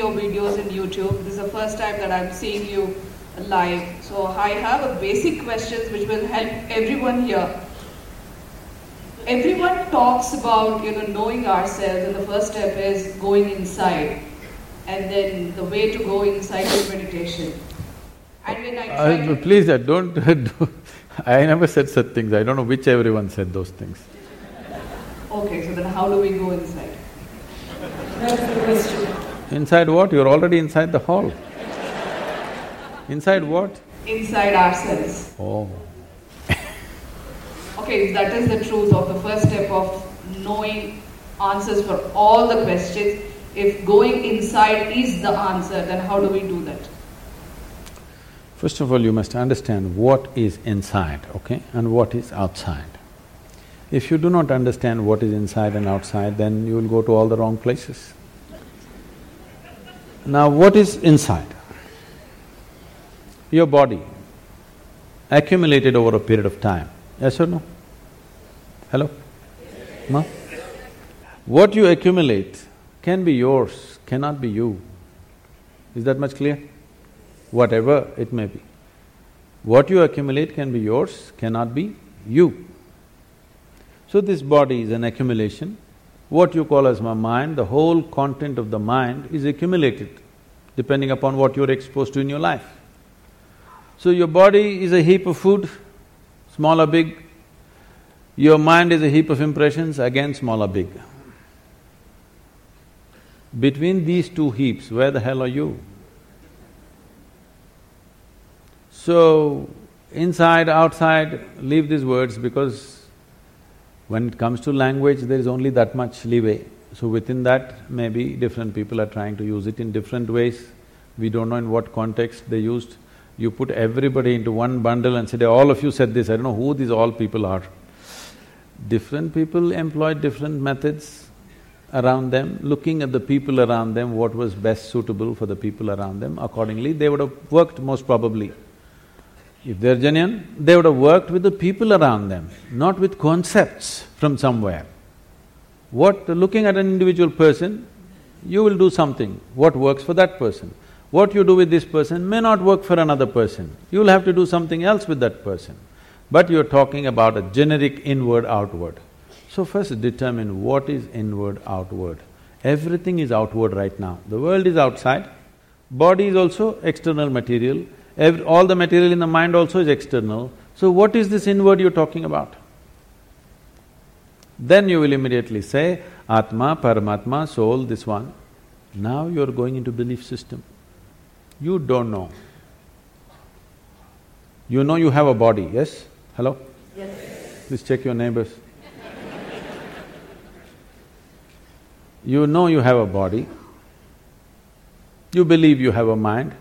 your videos in YouTube. This is the first time that I'm seeing you live. So I have a basic questions which will help everyone here. Everyone talks about knowing ourselves, and the first step is going inside, and then the way to go inside is meditation. And when I please don't I never said such things. I don't know which everyone said those things. Okay, so then how do we go inside? That's the question. Inside what? You're already inside the hall. Inside what? Inside ourselves. Oh. Okay, that is the truth of the first step of knowing answers for all the questions. If going inside is the answer, then how do we do that? First of all, you must understand what is inside, okay, and what is outside. If you do not understand what is inside and outside, then you will go to all the wrong places. Now, what is inside? Your body, accumulated over a period of time, yes or no? Hello? No? What you accumulate can be yours, cannot be you. Is that much clear? Whatever it may be. What you accumulate can be yours, cannot be you. So this body is an accumulation. What you call as my mind, the whole content of the mind is accumulated depending upon what you're exposed to in your life. So your body is a heap of food, small or big. Your mind is a heap of impressions, again small or big. Between these two heaps, where the hell are you? So, inside, outside, leave these words because when it comes to language, there is only that much leeway. So within that, maybe different people are trying to use it in different ways. We don't know in what context they used. You put everybody into one bundle and said, all of you said this, I don't know who these all people are. Different people employed different methods around them, looking at the people around them, what was best suitable for the people around them, accordingly they would have worked most probably. If they're genuine, they would have worked with the people around them, not with concepts from somewhere. Looking at an individual person, you will do something, what works for that person. What you do with this person may not work for another person, you'll have to do something else with that person. But you're talking about a generic inward-outward. So first determine what is inward-outward. Everything is outward right now. The world is outside, body is also external material, all the material in the mind also is external. So what is this inward you're talking about? Then you will immediately say, Atma, Paramatma, soul, this one. Now you're going into belief system. You don't know. You know you have a body, yes? Hello? Yes. Please check your neighbors. You know you have a body. You believe you have a mind.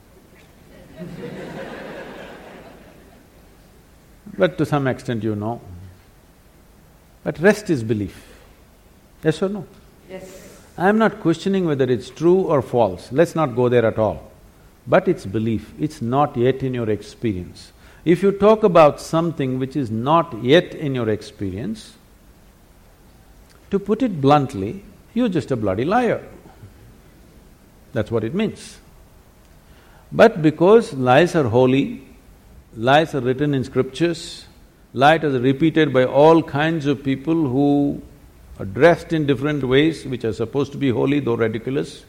But to some extent you know. But rest is belief. Yes or no? Yes. I'm not questioning whether it's true or false, let's not go there at all. But it's belief, it's not yet in your experience. If you talk about something which is not yet in your experience, to put it bluntly, you're just a bloody liar. That's what it means. But because lies are holy, lies are written in scriptures, lies are repeated by all kinds of people who are dressed in different ways which are supposed to be holy though ridiculous.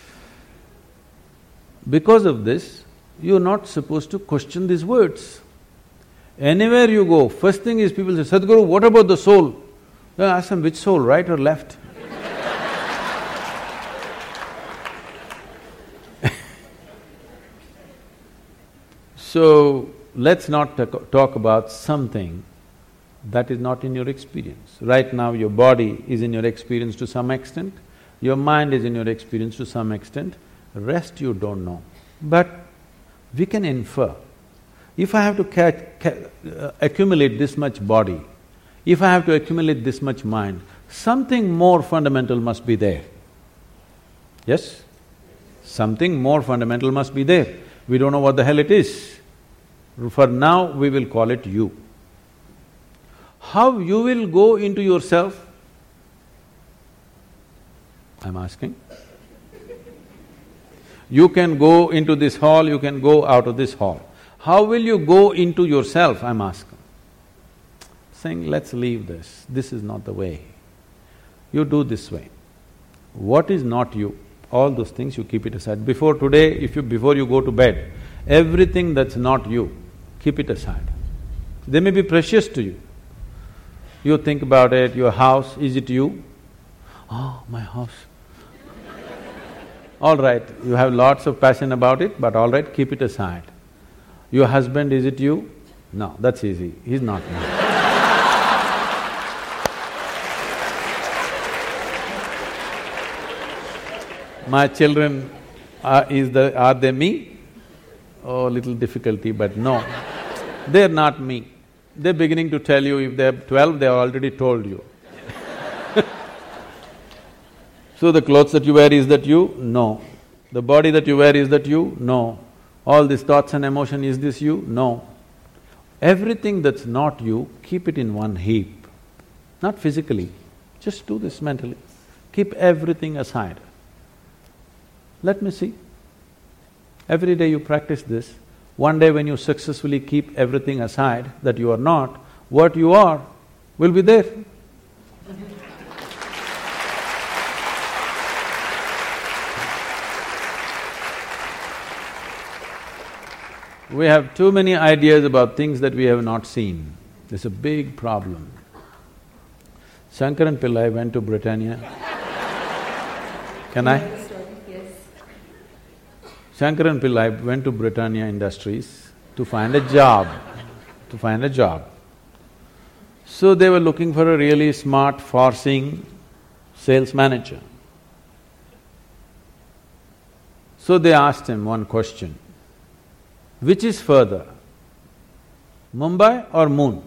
Because of this, you're not supposed to question these words. Anywhere you go, first thing is people say, Sadhguru, what about the soul? Then ask them, which soul, right or left? So, let's not talk about something that is not in your experience. Right now your body is in your experience to some extent, your mind is in your experience to some extent, rest you don't know. But we can infer. If I have to accumulate this much body, if I have to accumulate this much mind, something more fundamental must be there. Yes? Something more fundamental must be there. We don't know what the hell it is. For now, we will call it you. How you will go into yourself? I'm asking. You can go into this hall, you can go out of this hall. How will you go into yourself, I'm asking? Saying, let's leave this, this is not the way. You do this way. What is not you, all those things you keep it aside. Before today, before you go to bed, everything that's not you, keep it aside. They may be precious to you. You think about it, your house, is it you? Oh, my house. All right, you have lots of passion about it, but all right, keep it aside. Your husband, is it you? No, that's easy, he's not me. My children, are they me? Oh, little difficulty, but no, they're not me. They're beginning to tell you, if they're 12, they have already told you. So the clothes that you wear, is that you? No. The body that you wear, is that you? No. All these thoughts and emotion, is this you? No. Everything that's not you, keep it in one heap. Not physically, just do this mentally. Keep everything aside. Let me see. Every day you practice this. One day when you successfully keep everything aside that you are not, what you are will be there. We have too many ideas about things that we have not seen. It's a big problem. Shankaran Pillai went to Britannia. Can I? Yes. Shankaran Pillai went to Britannia Industries to find a job, So they were looking for a really smart, far-seeing sales manager. So they asked him one question, which is further, Mumbai or moon?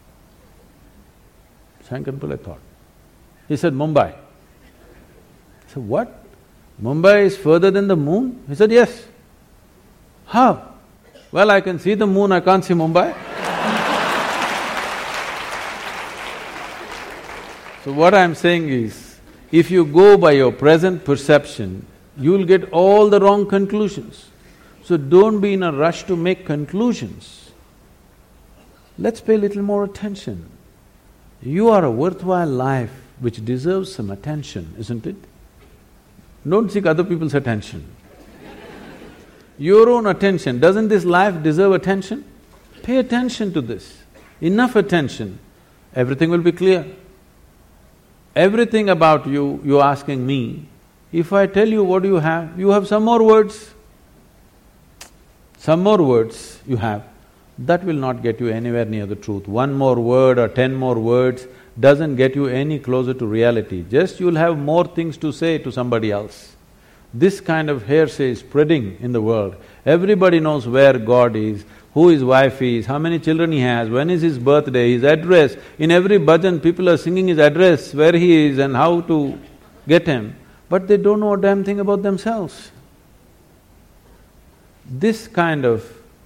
Shankaran Pillai thought. He said, Mumbai. He said, what? Mumbai is further than the moon? He said, yes. How? Well, I can see the moon, I can't see Mumbai. So what I'm saying is, if you go by your present perception, you'll get all the wrong conclusions. So don't be in a rush to make conclusions. Let's pay a little more attention. You are a worthwhile life which deserves some attention, isn't it? Don't seek other people's attention. Your own attention, doesn't this life deserve attention? Pay attention to this, enough attention, everything will be clear. Everything about you, you're asking me, if I tell you what you have some more words. Some more words you have, that will not get you anywhere near the truth. One more word or 10 more words doesn't get you any closer to reality, just you'll have more things to say to somebody else. This kind of hearsay is spreading in the world. Everybody knows where God is, who his wife is, how many children he has, when is his birthday, his address. In every bhajan, people are singing his address, where he is and how to get him, but they don't know a damn thing about themselves. This kind of,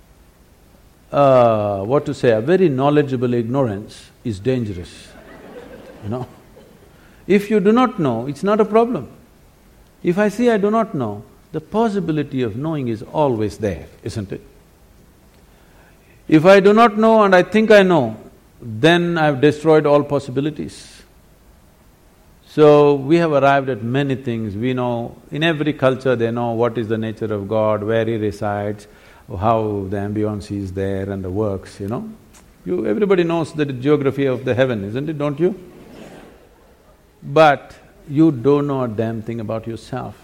a very knowledgeable ignorance is dangerous, you know. If you do not know, it's not a problem. If I say I do not know, the possibility of knowing is always there, isn't it? If I do not know and I think I know, then I've destroyed all possibilities. So, we have arrived at many things. We know, in every culture they know what is the nature of God, where he resides, how the ambience is there and the works, you know. Everybody knows the geography of the heaven, isn't it, don't you? But you don't know a damn thing about yourself.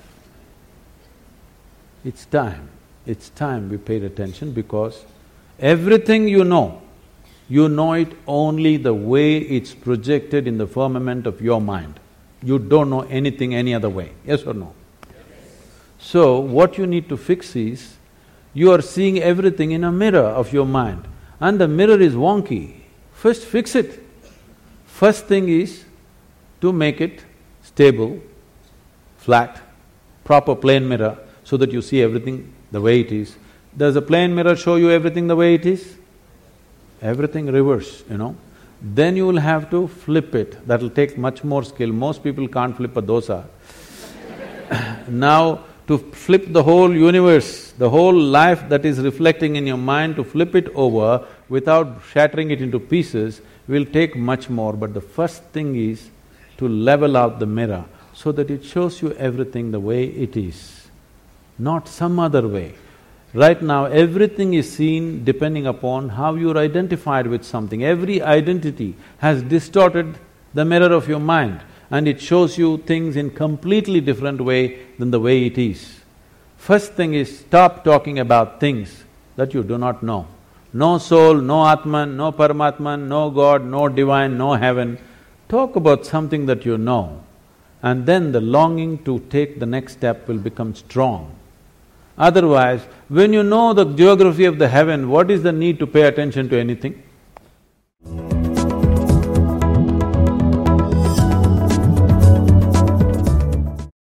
It's time we paid attention, because everything you know it only the way it's projected in the firmament of your mind. You don't know anything any other way, yes or no? So, what you need to fix is, you are seeing everything in a mirror of your mind, and the mirror is wonky. First fix it. First thing is to make it stable, flat, proper plane mirror, so that you see everything the way it is. Does a plane mirror show you everything the way it is? Everything reverse, you know. Then you will have to flip it, that'll take much more skill. Most people can't flip a dosa. Now, to flip the whole universe, the whole life that is reflecting in your mind, to flip it over without shattering it into pieces will take much more. But the first thing is to level out the mirror so that it shows you everything the way it is, not some other way. Right now, everything is seen depending upon how you're identified with something. Every identity has distorted the mirror of your mind and it shows you things in completely different way than the way it is. First thing is, stop talking about things that you do not know. No soul, no Atman, no Paramatman, no God, no divine, no heaven. Talk about something that you know, and then the longing to take the next step will become strong. Otherwise, when you know the geography of the heaven, what is the need to pay attention to anything?